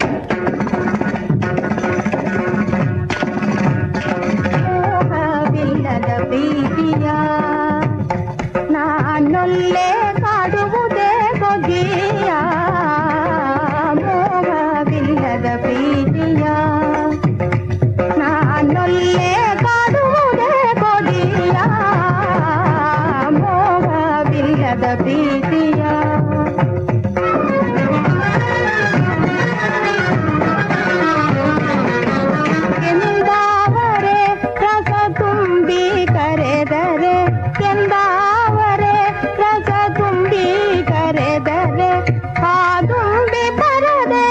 ಮೋಹವಿಲ್ಲದ ಪ್ರೀತಿಯ ನಾನೊಲ್ಲೆ ಕಾಡುವುದೇ ಕೊಗಿಯ ಮೋಹವಿಲ್ಲದ ಪ್ರೀತಿಯ ನಾನೊಲ್ಲೆ ಕಾಡುವುದೇ ಕೊಗಿಯ ಮೋಹವಿಲ್ಲದ ಪ್ರೀತಿಯ ಎಂದಾವರೆ ರಸ ತುಂಬಿ ಕರೆದರೆ ಎಂದಾವರೆ ರಸ ತುಂಬಿ ಕರೆದರೆ ಆ ತುಂಬಿ ಬರದೆ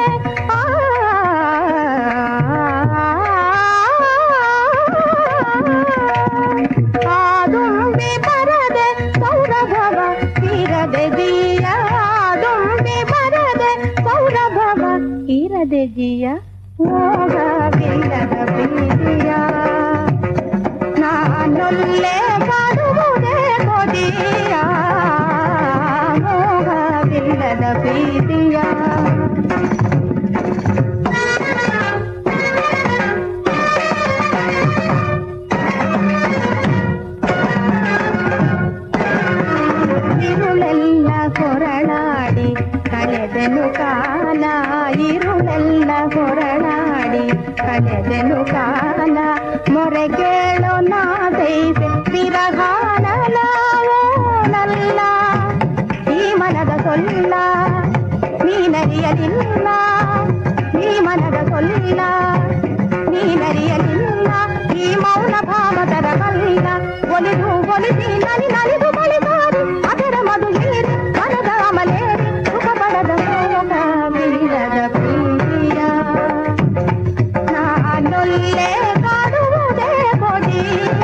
ಆ ತುಂಬಿ ಬರದೆ ಸೌರಭವ ಇರದೆ ಜಿಯ ತುಂಬಿ ಬರದೆ ಸೌರಭವ ಇರದೆ ಜಿಯ ಮೋಹವಿಲ್ಲದ ಪ್ರೀತಿಯ ನಾನೊಲ್ಲೆ ಕಾಡುವುದೇ ಕೊಡಿಯ ಮೋಹವಿಲ್ಲದ ಪ್ರೀತಿಯ ഇരുಳೆಲ್ಲ ಹೊರಳಾಡಿ ಕಳೆದೆನು ಕಾಲ ഇരുಳೆಲ್ಲ ಹೊರಳಾಡಿ ಕಳೆದೆನು ಕಾಲ ಮೊರೆ ಕೇಳೋ ನಾದೈತೆ ವಿರಹಾನಲ್ಲ ಈ ಮನದ ಸೊಲ್ಲ ನೀನರಿಯಲಿಲ್ಲ ಈ ಮನದ ಸೊಲ್ಲ ನೀನರಿಯಲಿಲ್ಲ ಈ ಮೌನ ಭಾವದರ ಬಲ್ಲ ಒಲಿದು ಒಲಿಸಿ ನಲಿದು ಬಳಿದಾರಿ ಅದರ ಮಧು ಹೀರಿ ಮನದ ಅಮಲೇರಿ ಸುಖ ಪಡದ ಮೋಹವಿಲ್ಲದ ಪ್ರೀತಿಯ ನಾನೊಲ್ಲೆ ಕಾಡುವುದೇ ಕೊಡಿಯ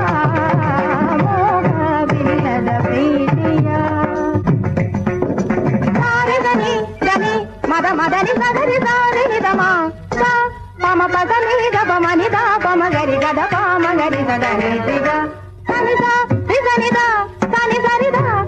ಮೋಹವಿಲ್ಲದ ಪ್ರೀತಿಯ ಸಾರಿದನಿ ದನಿ ಮದ ಮದನಿ ಸದರಿ ಸಾರಿ ದಮ ಪಮ ಪದ ನಿದ ಪಮ ನಿದ ಪಮ ಗರಿ ಗದ ಪಮ ಗರಿ ಗದ ನಿದ ಸನಿದ ನಿದ ಸನಿ ಸರಿದ